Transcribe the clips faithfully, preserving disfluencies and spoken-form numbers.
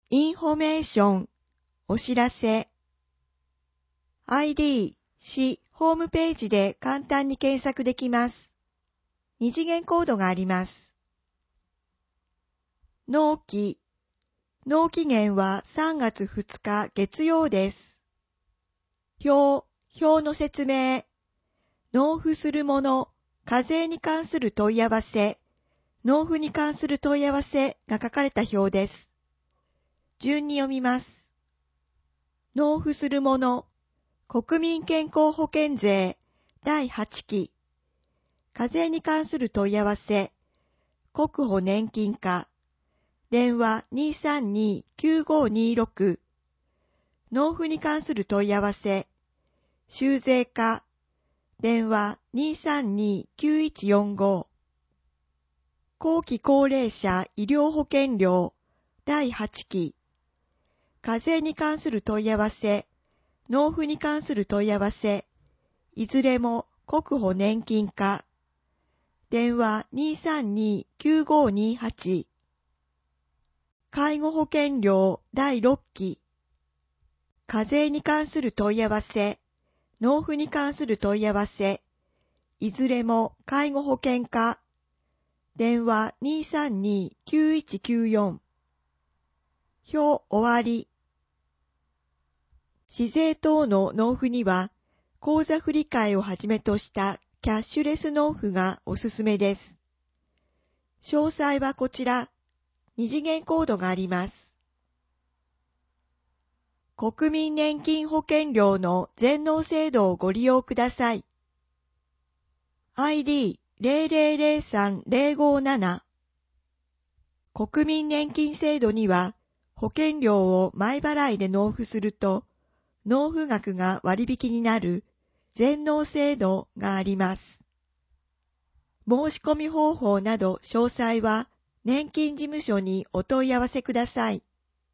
インフォメーション、お知らせ。アイディー、市ホームページで簡単に検索できます。二次元コードがあります。納期。納期限はさんがつふつか月曜です。表、表の説明。納付するもの、課税に関する問い合わせ、納付に関する問い合わせが書かれた表です。順に読みます。納付するもの、国民健康保険税だいはちき、課税に関する問い合わせ、国保年金課、電話 にーさんにーきゅうごーにーろく、納付に関する問い合わせ、修税課、電話 にーさんにーきゅういちよんご、後期高齢者医療保険料だいはちき、課税に関する問い合わせ、納付に関する問い合わせ、いずれも国保年金課、電話 にーさんにーきゅうごーにーはち、介護保険料だいろっき、課税に関する問い合わせ、納付に関する問い合わせ、いずれも介護保険課、電話 にーさんにーきゅういちきゅうよん、表終わり。市税等の納付には、口座振替をはじめとしたキャッシュレス納付がおすすめです。詳細はこちら、二次元コードがあります。国民年金保険料の全納制度をご利用ください。アイディー ゼロゼロゼロさんゼロごなな 国民年金制度には、保険料を前払いで納付すると、納付額が割引になる全納制度があります。申し込み方法など詳細は年金事務所にお問い合わせください。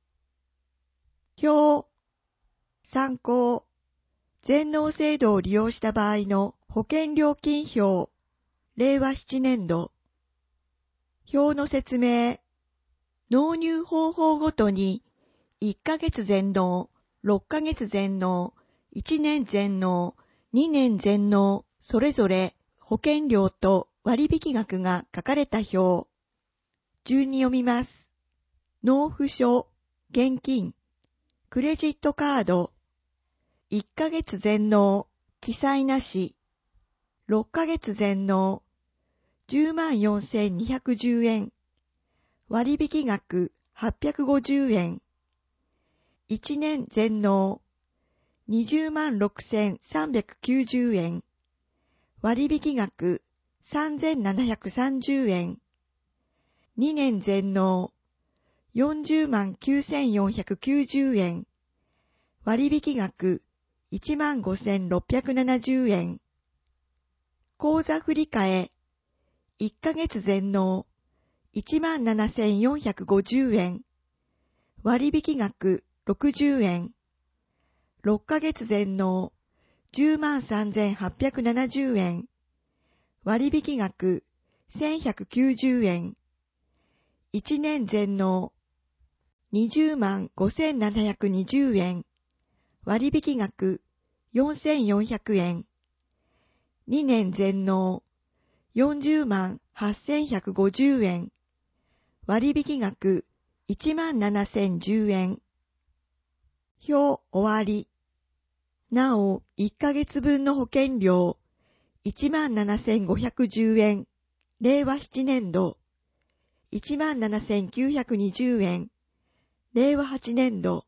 表、参考、全納制度を利用した場合の保険料金表、れいわななねんど。表の説明、納入方法ごとにいっかげつ全納、ろっかげつ全納、いちねん全納、にねん全納、それぞれ保険料と割引額が書かれた表。順に読みます。納付書、現金、クレジットカード、いっかげつ全納、記載なし、ろっかげつ全納、じゅうまんよんせんにひゃくじゅうえん、割引額はっぴゃくごじゅうえん、いちねん全納、にじゅうまんろくせんさんびゃくきゅうじゅうえん、割引額さんぜんななひゃくさんじゅうえん、にねん全納、よんじゅうまんきゅうせんよんひゃくきゅうじゅうえん、割引額いちまんごせんろっぴゃくななじゅうえん、口座振替、いっかげつ全納、いちまんななせんよんひゃくごじゅうえん、割引額ろくじゅうえん、ろっかげつ全納、じゅうまんさんぜんはっぴゃくななじゅうえん、割引額せんひゃくきゅうじゅうえん、いちねん全納、にじゅうまんごせんななひゃくにじゅうえん、割引額よんせんよんひゃくえん、にねん全納、よんじゅうまんはっせんひゃくごじゅうえん、割引額いちまんななせんじゅうえん。表終わり。なお、いっかげつぶんの保険料、いちまんななせんごひゃくじゅうえん、れいわななねんど、いちまんななせんきゅうひゃくにじゅうえん、れいわはちねんど。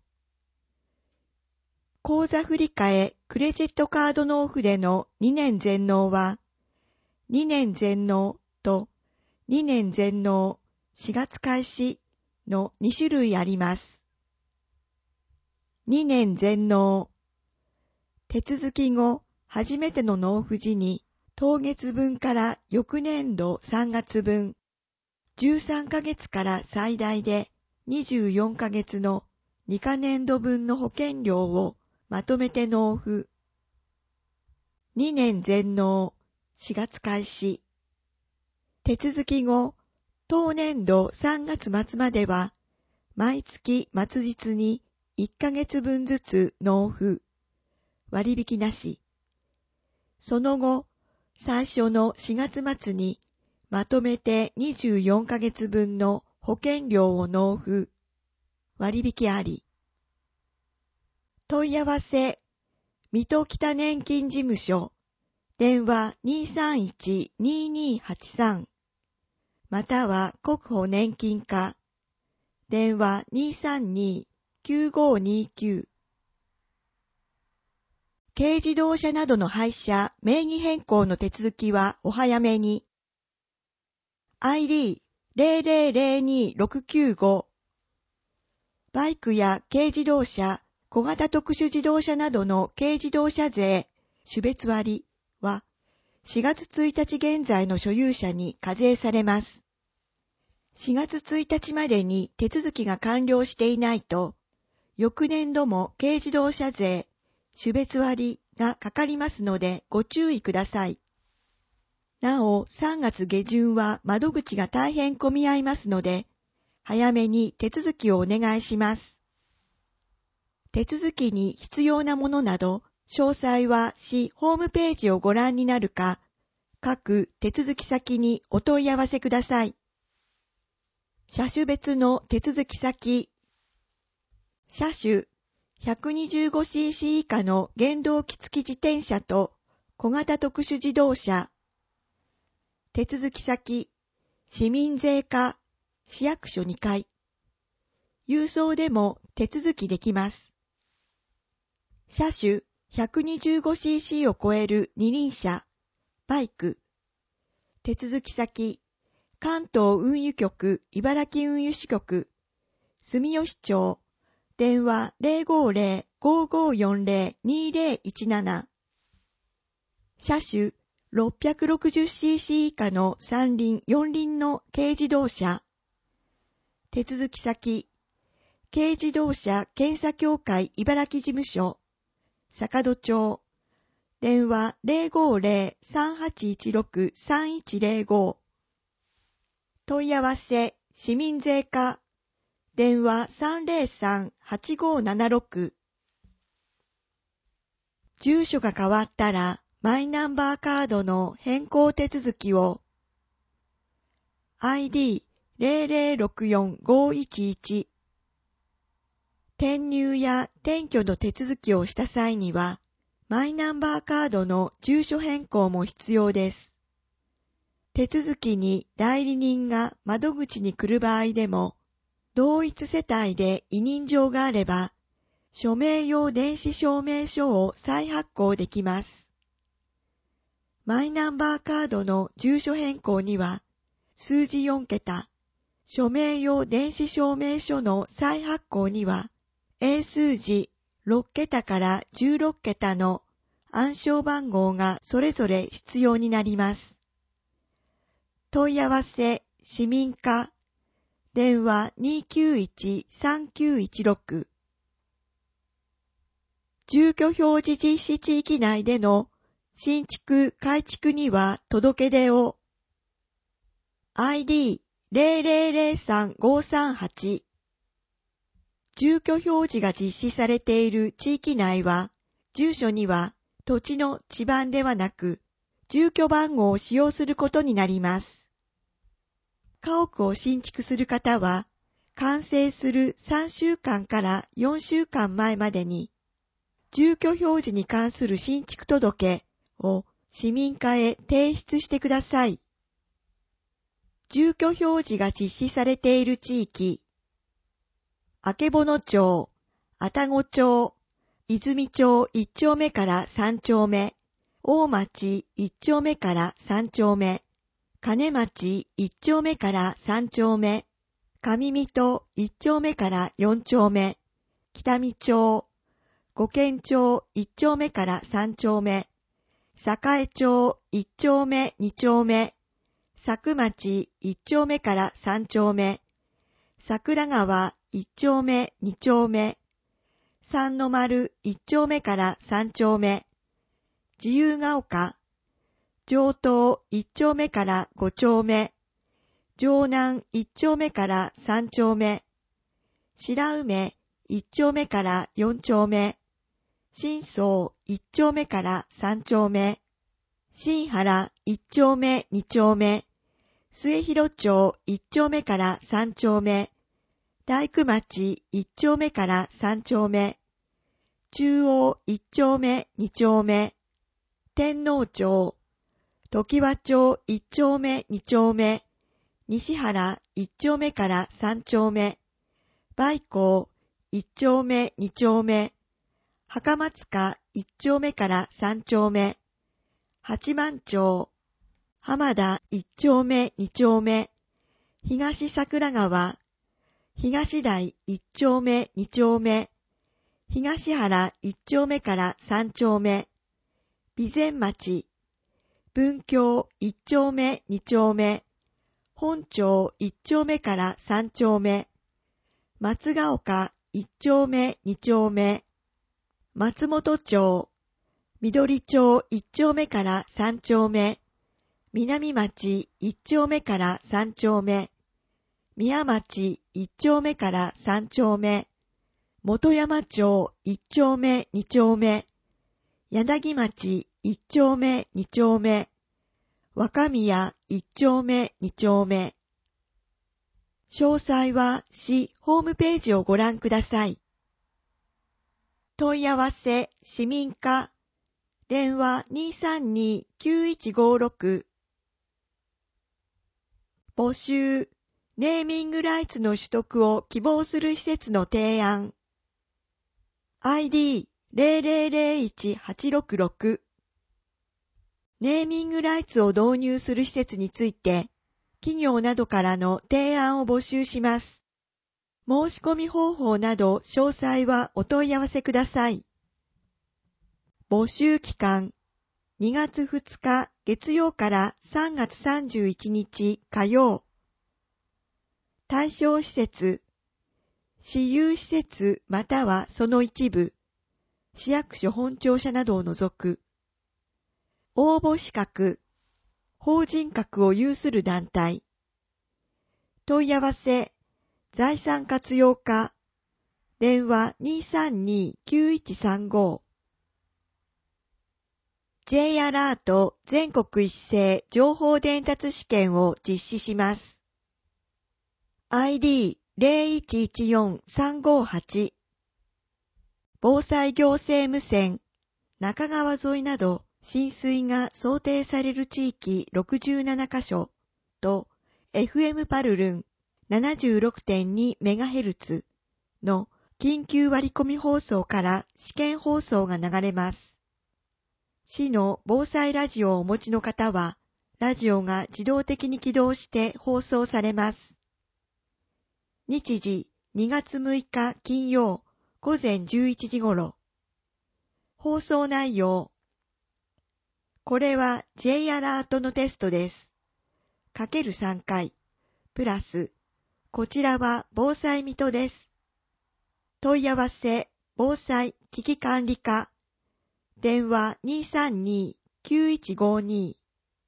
口座振替クレジットカード納付でのにねん全納は、にねん全納とにねん全納しがつ開始のにしゅるいあります。にねん全納。手続き後、初めての納付時に、当月分から翌年度さんがつぶん、じゅうさんかげつから最大でにじゅうよんかげつのにかねんどぶんの保険料をまとめて納付。にねん全納、しがつ開始。手続き後、当年度さんがつまつまでは、 毎月末日にいっかげつぶんずつ納付、割引なし。その後、最初のしがつ末にまとめてにじゅうよんかげつぶんの保険料を納付、割引あり。問い合わせ、水戸北年金事務所、電話 にーさんいち にーにーはちさん、または国保年金課、電話 にーさんに きゅうごにきゅう。軽自動車などの廃車、名義変更の手続きはお早めに。アイディー ゼロゼロゼロにーろくきゅうご。バイクや軽自動車、小型特殊自動車などの軽自動車税、種別割はしがつついたち現在の所有者に課税されます。しがつついたちまでに手続きが完了していないと、翌年度も軽自動車税、種別割がかかりますのでご注意ください。なお、さんがつげじゅんは窓口が大変混み合いますので、早めに手続きをお願いします。手続きに必要なものなど、詳細は市ホームページをご覧になるか、各手続き先にお問い合わせください。車種別の手続き先。車種 ひゃくにじゅうごシーシー 以下の原動機付き自転車と小型特殊自動車。手続き先、市民税課、市役所にかい。郵送でも手続きできます。車種 ひゃくにじゅうごシーシー を超える二輪車、バイク。手続き先、関東運輸局、茨城運輸支局、住吉町、電話 ゼロごゼロ ごーごーよんゼロ にーゼロいちなな。車種 ろっぴゃくろくじゅうシーシー 以下の三輪、四輪の軽自動車。手続き先、軽自動車検査協会茨城事務所、坂戸町、電話 ゼロごゼロ さんはちいちろく さんいちゼロご。問い合わせ、市民税課、電話 さんゼロさん はちごーななろく。住所が変わったら、マイナンバーカードの変更手続きを、アイディー ゼロゼロろくよん ごーいちいち。転入や転居の手続きをした際には、マイナンバーカードの住所変更も必要です。手続きに代理人が窓口に来る場合でも、同一世帯で委任状があれば、署名用電子証明書を再発行できます。マイナンバーカードの住所変更には、数字よんけた、署名用電子証明書の再発行には、英数字ろっけたからじゅうろっけたの暗証番号がそれぞれ必要になります。問い合わせ、市民課、電話 にーきゅういち さんきゅういちろく。住居表示実施地域内での新築改築には届け出を アイディー ゼロゼロゼロさん ごーさんはち。住居表示が実施されている地域内は、住所には土地の地番ではなく、住居番号を使用することになります。家屋を新築する方は、完成するさんしゅうかんからよんしゅうかんまえまでに、住居表示に関する新築届を市民課へ提出してください。住居表示が実施されている地域、曙町、愛宕町、泉町いっちょうめからさんちょうめ、大町いっちょうめからさんちょうめ、金町いっちょうめからさんちょうめ、上水戸いっちょうめからよんちょうめ、北見町、五軒町いっちょうめからさんちょうめ、栄町いっちょうめにちょうめ、佐久町いっちょうめからさんちょうめ、桜川いっちょうめにちょうめ、三の丸いっちょうめからさんちょうめ、自由が丘、上東いっちょうめからごちょうめ、城南いっちょうめからさんちょうめ、 白梅いっ丁目からよん丁目、新荘いっ丁目からさん丁目、新原いっ丁目に丁目、末広町いっ丁目からさん丁目、大工町いっ丁目からさん丁目、中央いっ丁目に丁目、天皇町、常盤町いっ丁目に丁目、西原いっ丁目からさん丁目、梅港いっ丁目に丁目、墓松塚いっ丁目からさん丁目、八幡町、浜田いっ丁目に丁目、東桜川、東台いっ丁目に丁目、東原いっ丁目からさん丁目、備前町、文京いっ丁目に丁目、本町いっ丁目からさん丁目、松ヶ丘いっ丁目に丁目、松本町、緑町いっ丁目からさん丁目、南町いっ丁目からさん丁目、宮町いっ丁目からさん丁目、本山町いっ丁目に丁目、柳町いっ丁目に丁目、若宮いっ丁目に丁目。詳細は市ホームページをご覧ください。問い合わせ市民課電話 にーさんにーきゅういちごろく。募集ネーミングライツの取得を希望する施設の提案。アイディーゼロゼロゼロいちはちろくろく。ネーミングライツを導入する施設について、企業などからの提案を募集します。申し込み方法など詳細はお問い合わせください。募集期間、にがつふつか月曜からさんがつさんじゅういちにち火曜。対象施設、私有施設またはその一部、市役所本庁舎などを除く。応募資格、法人格を有する団体。問い合わせ、財産活用課、電話 にーさんにーきゅういちさんご。J アラート全国一斉情報伝達試験を実施します。アイディーゼロいちいちよんさんごはち。防災行政無線、中川沿いなど浸水が想定される地域ろくじゅうななカ所と エフエム パルルン ななじゅうろくてんにメガヘルツ の緊急割り込み放送から試験放送が流れます。市の防災ラジオをお持ちの方は、ラジオが自動的に起動して放送されます。日時にがつむいか金曜午前じゅういちじ頃。放送内容。これは J アラートのテストです。かけるさんかい。プラス。こちらは防災水戸です。問い合わせ、防災危機管理課。電話 にーさんにーきゅういちごに。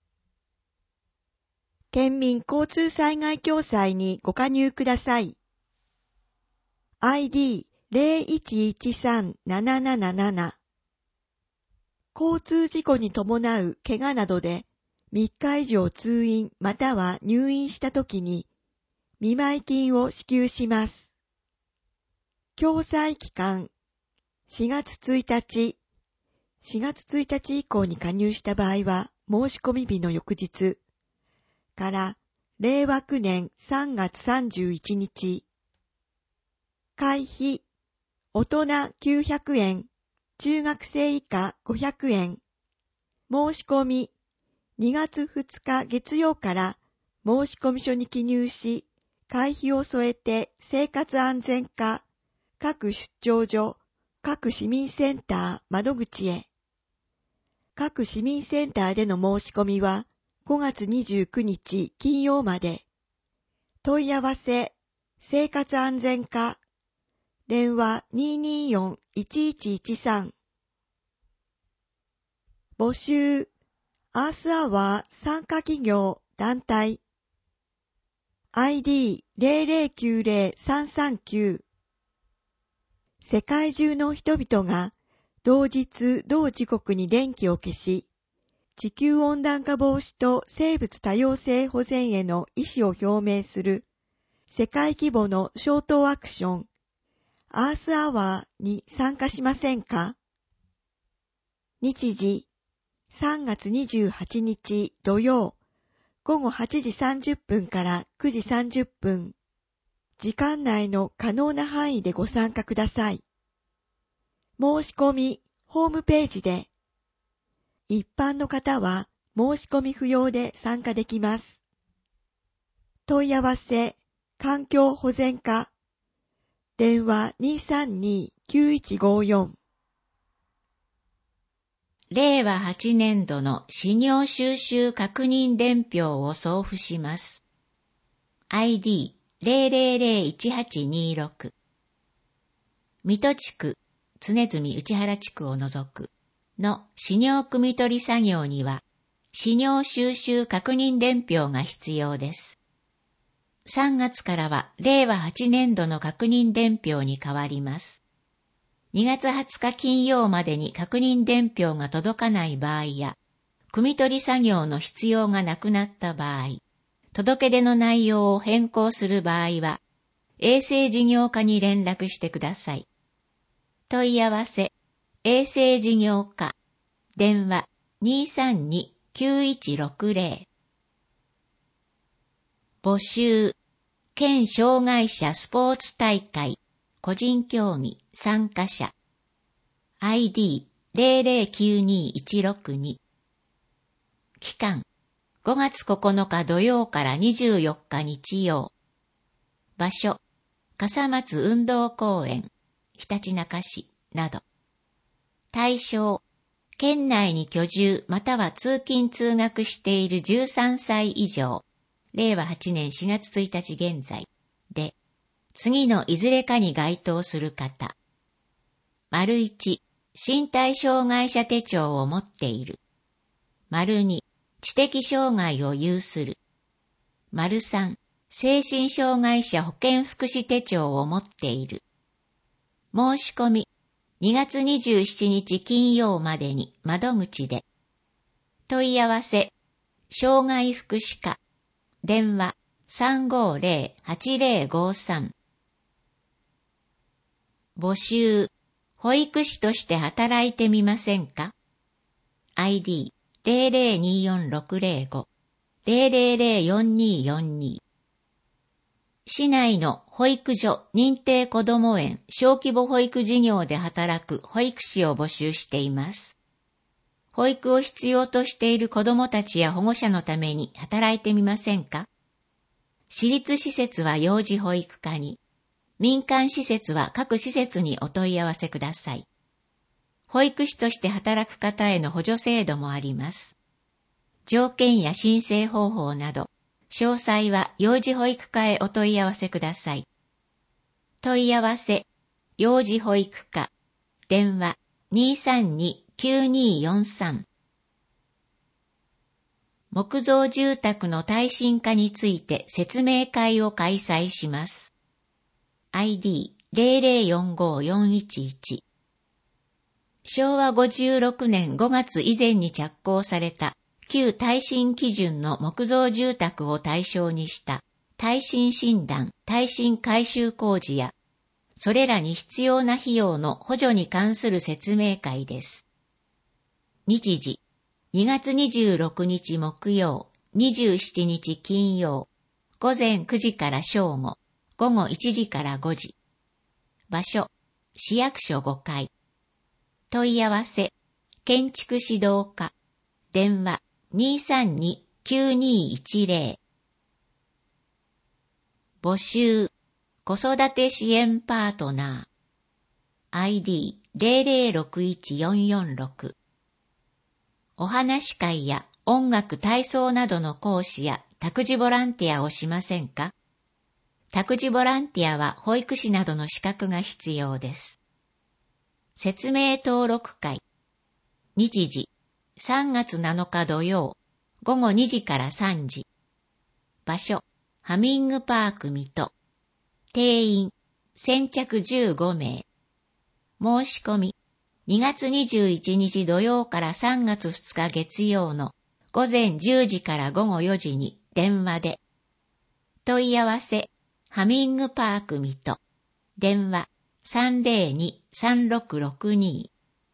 県民交通災害共済にご加入ください。アイディーゼロいちいちさんなななななな。交通事故に伴う怪我などでみっか以上通院または入院したときに見舞金を支給します。共済期間しがつついたち、しがつついたち以降に加入した場合は申し込み日の翌日から令和きゅうねんさんがつさんじゅういちにち。会費、大人きゅうひゃくえん、中学生以下ごひゃくえん。申し込み、にがつふつか月曜から申込書に記入し、会費を添えて生活安全課、各出張所、各市民センター窓口へ。各市民センターでの申し込みはごがつにじゅうくにち金曜まで。問い合わせ、生活安全課、電話 にーにーよんいちいちいちさん。募集、アースアワー参加企業団体。アイディーゼロゼロきゅうゼロさんさんきゅう。 世界中の人々が同日同時刻に電気を消し、地球温暖化防止と生物多様性保全への意思を表明する世界規模の消灯アクション、アースアワーに参加しませんか？日時、さんがつにじゅうはちにち土曜、ごごはちじさんじゅっぷんからくじさんじゅっぷん。時間内の可能な範囲でご参加ください。申し込み、ホームページで。一般の方は申し込み不要で参加できます。問い合わせ、環境保全課。電話 にさんに きゅういちごよん。 れいわはちねんどの資料収集確認伝票を送付します。アイディー ゼロゼロゼロいちはちにろく。水戸地区、常住内原地区を除くの資料汲み取り作業には、資料収集確認伝票が必要です。さんがつからはれいわはちねんどの確認伝票に変わります。にがつはつか金曜までに確認伝票が届かない場合や、汲み取り作業の必要がなくなった場合、届け出の内容を変更する場合は、衛生事業課に連絡してください。問い合わせ、衛生事業課、電話 にさんに きゅういちろくゼロ。募集、県障害者スポーツ大会、個人競技参加者。アイディー ゼロゼロきゅうにいちろくに。期間、ごがつここのか土曜からにじゅうよっか日曜。場所、笠松運動公園、ひたちなか市など。対象、県内に居住または通勤通学しているじゅうさんさい以上、れいわはちねんしがつついたち現在で、次のいずれかに該当する方。丸いち、身体障害者手帳を持っている。丸に、知的障害を有する。丸さん、精神障害者保健福祉手帳を持っている。申し込み、にがつにじゅうしちにち金曜までに窓口で。問い合わせ、障害福祉課、電話 さんごゼロ はちゼロごさん。募集、保育士として働いてみませんか？ アイディー ゼロゼロによんろくゼロご ゼロゼロゼロよんによんに。市内の保育所認定こども園小規模保育事業で働く保育士を募集しています。保育を必要としている子どもたちや保護者のために働いてみませんか？私立施設は幼児保育課に、民間施設は各施設にお問い合わせください。保育士として働く方への補助制度もあります。条件や申請方法など、詳細は幼児保育課へお問い合わせください。問い合わせ、幼児保育課、電話 にさんに きゅうによんさん。木造住宅の耐震化について説明会を開催します。アイディー ゼロゼロよんごよんいちいち。しょうわごじゅうろくねんごがつ以前に着工された旧耐震基準の木造住宅を対象にした耐震診断、耐震改修工事や、それらに必要な費用の補助に関する説明会です。日時、にがつにじゅうろくにち木曜、にじゅうしちにち金曜、ごぜんくじから正午、ごごいちじからごじ。場所、市役所ごかい。問い合わせ、建築指導課、電話 にさんに きゅうにいちゼロ。募集、子育て支援パートナー。アイディー ゼロゼロろくいちよんよんろく。お話し会や音楽体操などの講師や託児ボランティアをしませんか？託児ボランティアは保育士などの資格が必要です。説明登録会。日時、さんがつなのか土曜、ごごにじからさんじ。場所、ハミングパーク水戸。定員、先着じゅうごめい。 申し込み、にがつにじゅういちにち土曜からさんがつふつか月曜のごぜんじゅうじからごごよじに電話で。問い合わせ、ハミングパーク水戸。電話 さんぜろに さんろくろくに。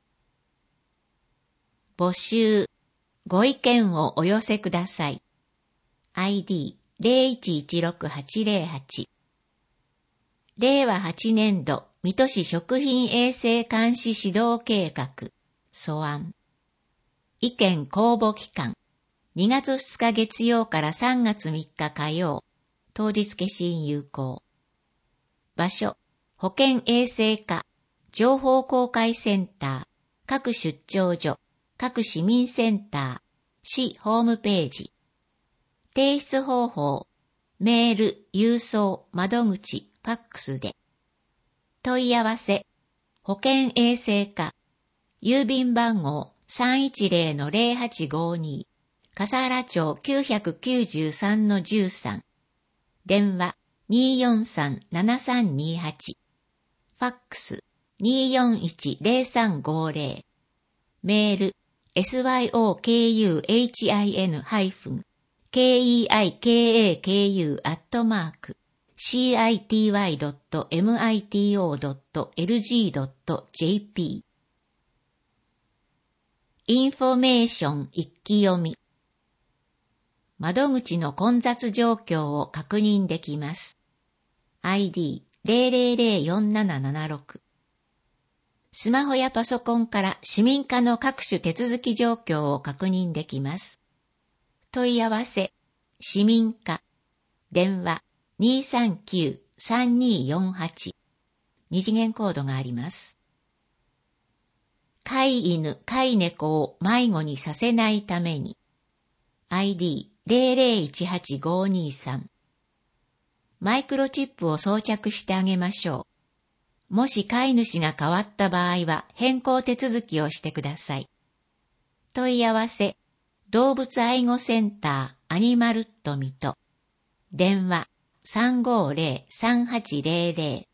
募集、ご意見をお寄せください。アイディーゼロいちいちろくはちゼロはち。れいわはちねんど水戸市食品衛生監視指導計画、素案。意見公募期間、にがつふつか月曜からさんがつみっか火曜、当日消印有効。場所、保健衛生課、情報公開センター、各出張所、各市民センター、市ホームページ。提出方法、メール、郵送、窓口、ファックスで。問い合わせ、保健衛生課、郵便番号 さんいちゼロのゼロはちごに、笠原町 きゅうきゅうさんのじゅうさん。電話 にーよんさん ななさんにはち。ファックス にーよんいち ゼロさんごゼロ。メール エスワイオーケーユーエイチアイエヌ ハイフン ケーイーアイケーエーケーユー アットマーク シーアイティーワイドットエムアイティーオードットエルジードットジェーピー。インフォメーション一気読み。窓口の混雑状況を確認できます。アイディーゼロゼロゼロよんななななろく。スマホやパソコンから市民課の各種手続き状況を確認できます。問い合わせ、市民課、電話 にーさんきゅう さんにーよんはち。二次元コードがあります。飼い犬、飼い猫を迷子にさせないために、アイディーゼロゼロいちはちごにさん。マイクロチップを装着してあげましょう。もし飼い主が変わった場合は変更手続きをしてください。問い合わせ、動物愛護センターアニマルット水戸。電話 さんごゼロ さんはちゼロゼロ。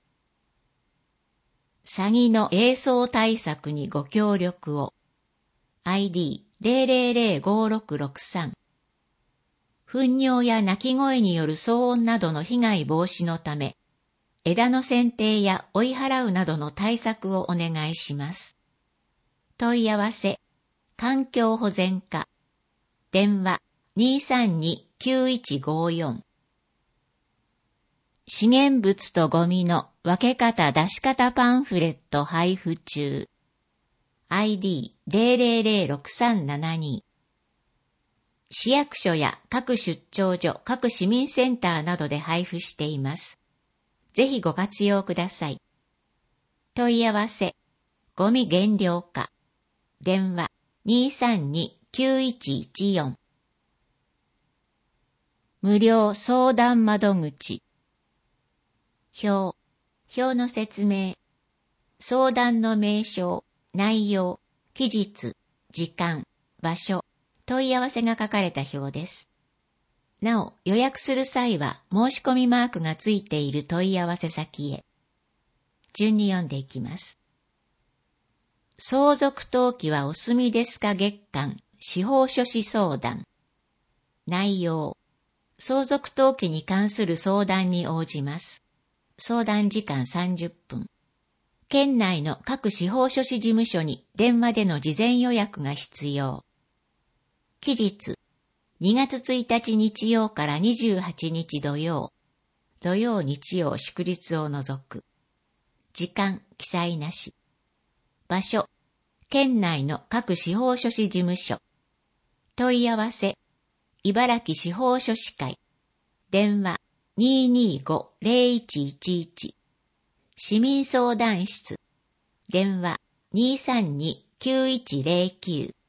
詐欺の映像対策にご協力を。アイディーゼロゼロゼロごろくろくさん。糞尿や鳴き声による騒音などの被害防止のため、枝の剪定や追い払うなどの対策をお願いします。問い合わせ、環境保全課。電話 にーさんに きゅういちごよん。資源物とゴミの分け方出し方パンフレット配布中。アイディーゼロゼロゼロろくさんななに。市役所や各出張所、各市民センターなどで配布しています。ぜひご活用ください。問い合わせ、ゴミ減量課。電話 にーさんに きゅういちいちよん。無料相談窓口。表、表の説明。相談の名称、内容、期日、時間、場所、問い合わせが書かれた表です。なお、予約する際は申し込みマークがついている問い合わせ先へ。順に読んでいきます。相続登記はお済みですか月間、司法書士相談。内容。相続登記に関する相談に応じます。相談時間さんじゅっぷん。県内の各司法書士事務所に電話での事前予約が必要。期日。にがつついたち日曜からにじゅうはちにち土曜。土曜日曜祝日を除く。時間記載なし。場所。県内の各司法書士事務所。問い合わせ。茨城司法書士会。電話 にーにーご ゼロいちいちいち。市民相談室。電話 にーさんに きゅういちゼロきゅう。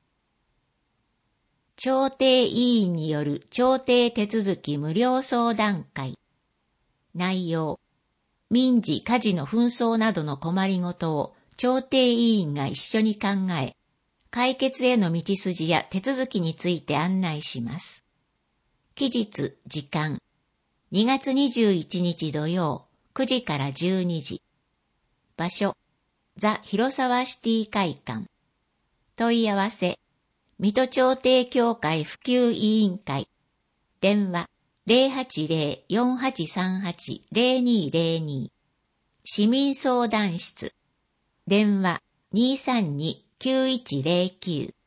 調停委員による調停手続き無料相談会。内容。民事・家事の紛争などの困りごとを調停委員が一緒に考え、解決への道筋や手続きについて案内します。期日、時間。にがつにじゅういちにち土曜、くじからじゅうにじ。場所。 ザ・広沢シティ会館。問い合わせ、水戸調停協会普及委員会。電話 ゼロはちゼロ よんはちさんはち ゼロにゼロに。市民相談室。電話 にさんに きゅういちゼロきゅう。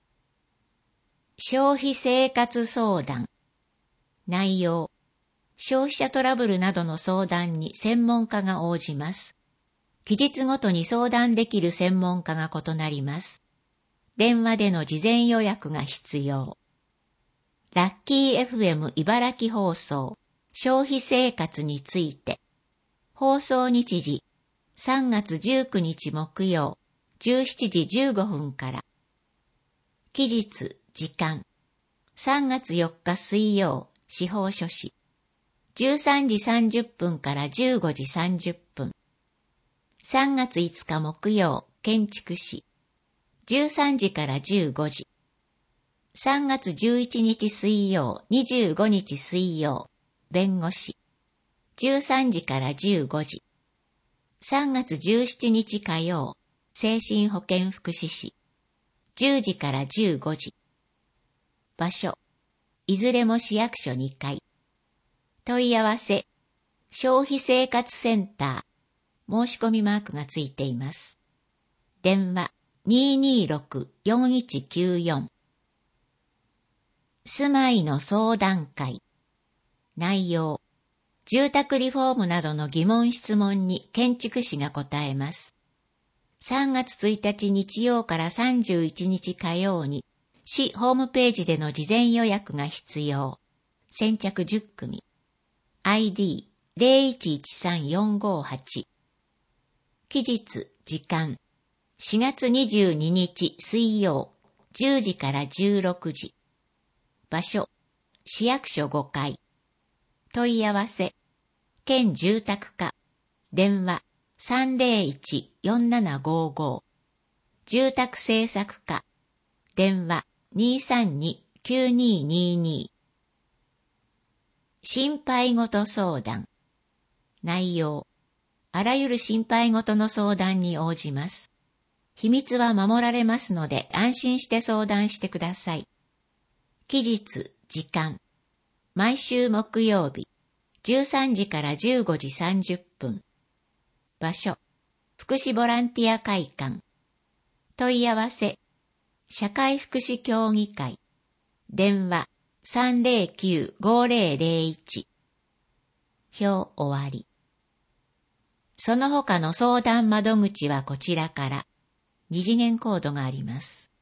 消費生活相談。内容。消費者トラブルなどの相談に専門家が応じます。期日ごとに相談できる専門家が異なります。電話での事前予約が必要。ラッキー エフエム 茨城放送、消費生活について。放送日時、さんがつじゅうくにち木曜、じゅうしちじじゅうごふんから。期日、時間。さんがつよっか水曜、司法書士。じゅうさんじさんじゅっぷんからじゅうごじさんじゅっぷん。さんがついつか木曜、建築士。じゅうさんじからじゅうごじ。さんがつじゅういちにち水曜、にじゅうごにち水曜、弁護士。じゅうさんじからじゅうごじ。さんがつじゅうしちにち火曜、精神保健福祉士。じゅうじからじゅうごじ。場所。いずれも市役所にかい。問い合わせ。消費生活センター。申し込みマークがついています。電話 にーにーろく よんいちきゅうよん。住まいの相談会。内容。住宅リフォームなどの疑問質問に建築士が答えます。さんがつついたち日曜からさんじゅういちにち火曜に、市ホームページでの事前予約が必要。先着じゅっくみ。アイディー ゼロいちいちさんよんごはち。期日、時間。しがつにじゅうににち水曜、じゅうじからじゅうろくじ。場所、市役所ごかい。問い合わせ、県住宅課。電話 さんゼロいち よんななごご。住宅政策課。電話 にーさんに きゅうにーにーにー。心配事相談。内容。あらゆる心配事の相談に応じます。秘密は守られますので安心して相談してください。期日、時間。毎週木曜日、じゅうさんじからじゅうごじさんじゅっぷん。場所、福祉ボランティア会館。問い合わせ、社会福祉協議会。電話 さんゼロきゅう ごゼロゼロいち。表終わり。その他の相談窓口はこちらから。二次元コードがあります。